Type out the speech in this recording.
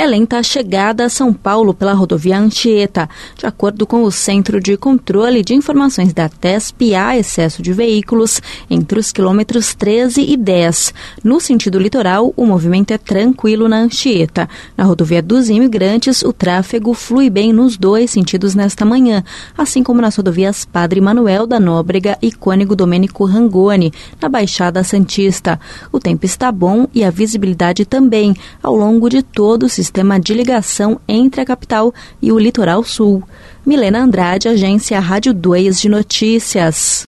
lenta a chegada a São Paulo pela rodovia Anchieta. De acordo com o Centro de Controle de Informações da TESP, há excesso de veículos entre os quilômetros 13 e 10. No sentido litoral, o movimento é tranquilo na Anchieta. Na rodovia dos Imigrantes, o tráfego flui bem nos dois sentidos nesta manhã, assim como nas rodovias Padre Manuel da Nóbrega e Cônego Domênico Rangoni, na Baixada Santista. O tempo está bom e a visibilidade também, ao longo de todo o sistema de ligação entre a capital e o litoral sul. Milena Andrade, Agência Rádio 2 de Notícias.